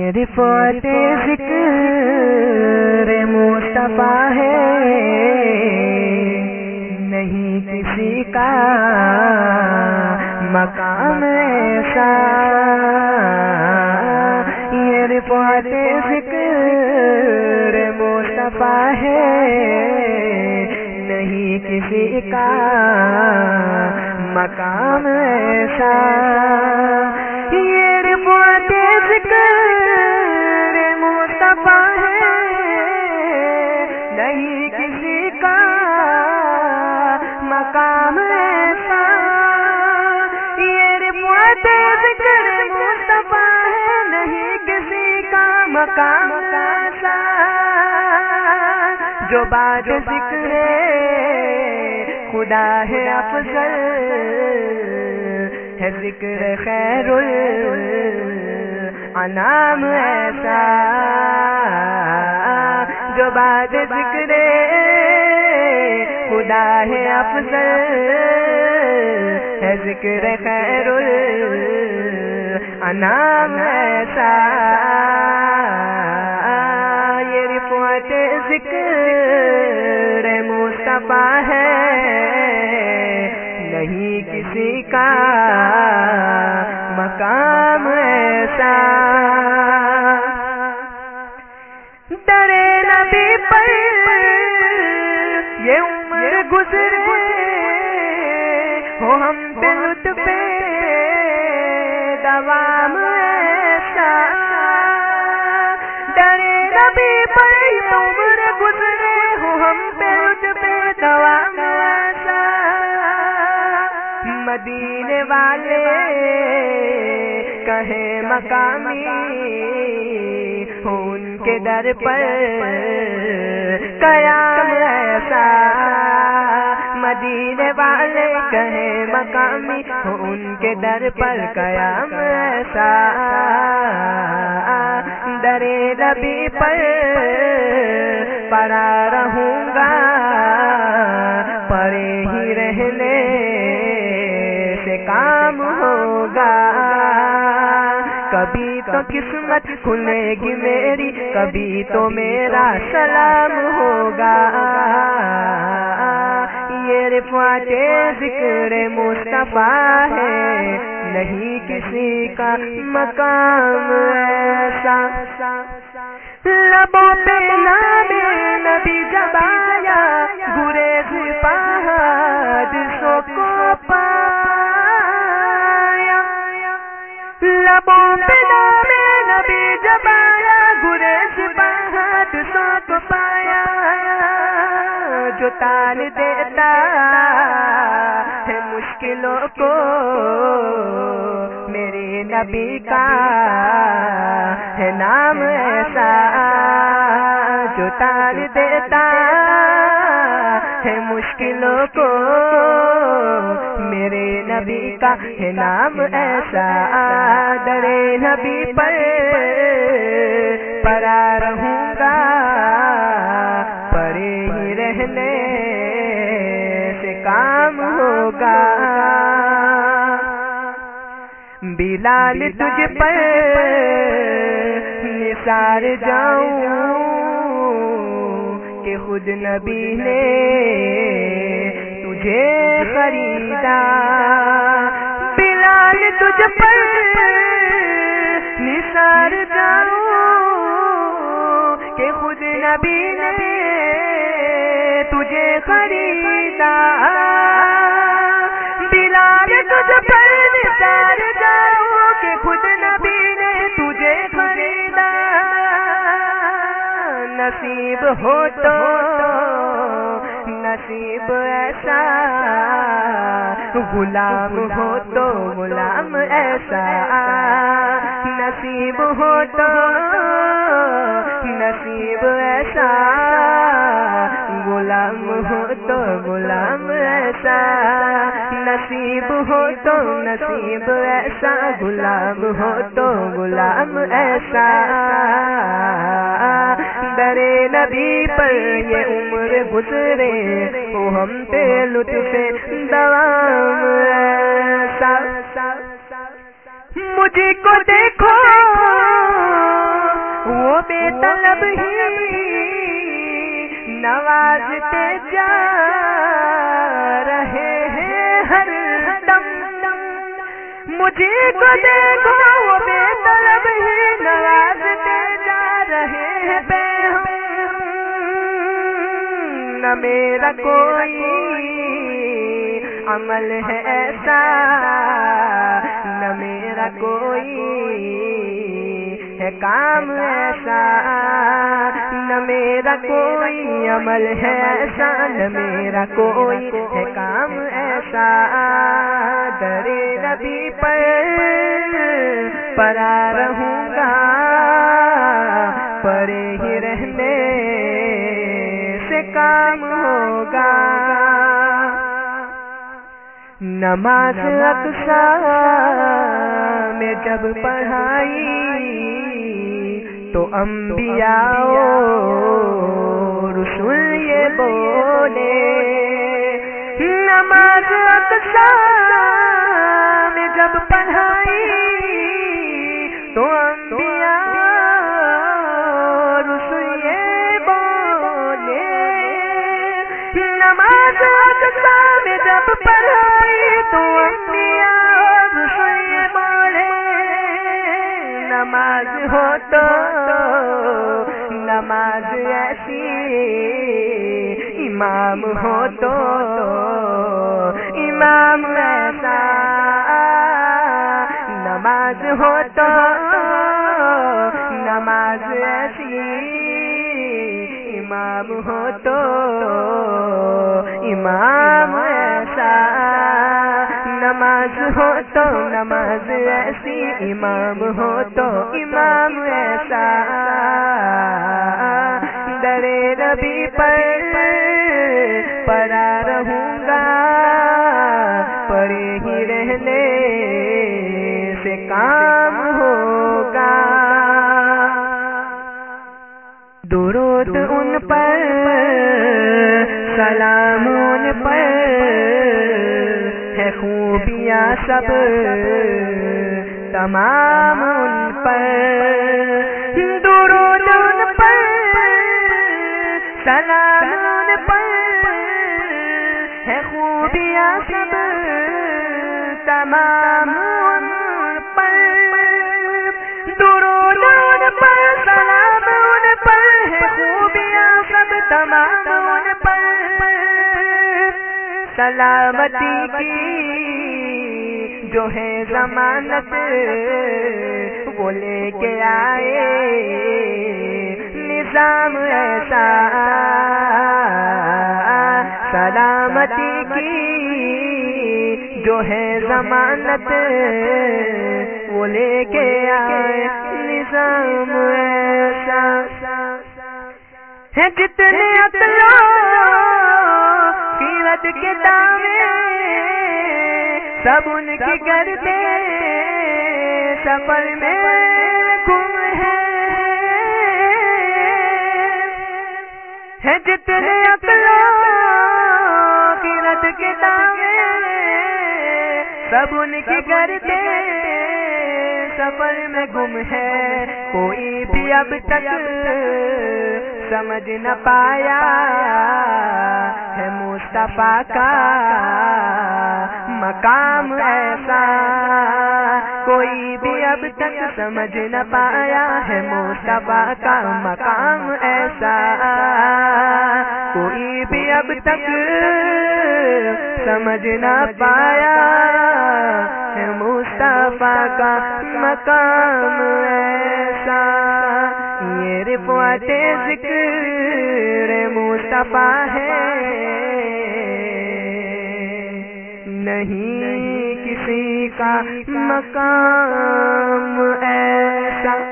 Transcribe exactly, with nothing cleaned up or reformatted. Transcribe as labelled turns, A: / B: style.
A: یہ رفعت ذکر مصطفیٰ ہے، نہیں کسی کا مقام ایسا. یہ رفعت ذکر مصطفیٰ ہے، نہیں کسی کا مقام ایسا. یہ رفعت ذکر مصطفیٰ ہے، نہیں کسی کا مقام ایسا. یہ رفعت ذکر مصطفیٰ ہے، نہیں کسی کا مقام ایسا. جو بات ذکر خدا ہے افضل ہے، ذکر خیر الانام ایسا. جو بات ذکر خدا ہے افضل ہے، ذکر خیر الانام ایسا. یہ رفعت ذکر مصطفیٰ ہے، نہیں کسی کا مقام ایسا. درے نبی پر یہ عمر گزرے ہو، ہم پہ لطف دوام ایسا. درے نبی پر یہ عمر گزرے ہو، ہم پہ لطف دوام ایسا. مدینے والے کہیں مقامی ہو، ان کے در پر قیام ایسا. مدینے والے کہیں مقامی ہو، ان کے در پر قیام ایسا. درے نبی پر پڑا رہوں گا، پڑے ہی رہنے سے کام ہوگا. کبھی تو قسمت کھلے گی میری، کبھی تو میرا سلام ہوگا. یہ رفعت ذکر مصطفیٰ ہے، نہیں کسی کا مقام ایسا. لبوں پہ نام نبی جب آیا، گریز حادثوں کو پایا. لبوں پہ نام نبی جب آیا، گریز حادثوں کو پایا. جو تال دیتا ہے مشکلوں کو، میرے نبی کا ہے نام ایسا. جو تال دیتا ہے مشکلوں کو، میرے نبی کا ہے نام ایسا. درے نبی پر پڑا رہوں گا، پڑے ہی رہنے سے کام ہوگا. بلال تجھ پر نثار جاؤں کہ خود نبی نے تجھے خریدا. بلال تجھ پر نثار جاؤں کہ خود نبی نے تجھے خریدا. بلال تجھ پر نثار جاؤں کہ خود نبی نے تجھے خریدا. نصیب ہو تو نصیب ایسا، غلام ہو تو غلام ایسا. نصیب ہو تو نصیب ایسا، غلام ہو تو غلام ایسا. نصیب ہو تو نصیب ایسا، غلام ہو تو غلام ایسا. درے نبی پر یہ عمر گزرے ہو، ہم پہ لطف دوام ایسا. مجھ کو دیکھو وہ بے طلب ہی نوازتے جا رہے ہیں ہر دم. مجھے کو دیکھو وہ بے طلب ہی نوازتے جا رہے ہیں بے ہم. نہ میرا کوئی عمل ہے ایسا، نہ میرا کوئی ہے کام ایسا، نہ میرا کوئی عمل ہے ایسا، نہ میرا کوئی ہے کام ایسا. درے نبی پر پڑا رہوں گا، پڑے ہی رہنے سے کام ہوگا. نماز اقصیٰ میں جب پڑھائی تو انبیاء و رسول یہ بولے. نماز اقصیٰ میں جب پڑھائی تو انبیاء و رسول یہ بولے. نماز اقصیٰ میں جب پڑھائی تو انبیاء و رسول یہ بولے. نماز ہو تو نماز ایسی، امام ہو تو امام ایسا. نماز ہو تو نماز ایسی، امام ہو تو امام ایسا. نماز ہو تو نماز ایسی، امام ہو تو امام ایسا. درے نبی پر پڑا رہوں گا، پڑے ہی رہنے سے کام ہوگا. درود ان پر، سلام ان پر، ہے خوبیاں سب تمام ان پر. درود ان پر، سلام ان پر، ہے خوبیاں سب تمام ان پر. درود ان پر، سلام ان پر، ہے خوبیاں سب تمام ان پر. سلامتی کی جو ہے ضمانت وہ لے کے آئے نظام ایسا. سلامتی کی جو ہے ضمانت وہ لے کے آئے نظام ایسا. ہے جتنے اطلاع سیرت کے دعوے سب ان کی کرتے سفر میں گم ہے. ہے جتنے اطلاع سیرت کے دعوے سب ان کی کرتے سفر میں گم ہے. کوئی بھی اب تک سمجھ نہ پایا ہے مصطفیٰ کا مقام ایسا. کوئی بھی اب تک سمجھ نہ پایا ہے مصطفیٰ کا مقام ایسا. کوئی بھی اب تک سمجھ نہ پایا ہے مصطفیٰ کا مقام ایسا. یہ رفعت ذکر مصطفیٰ ہے، نہیں کسی کا مقام ایسا.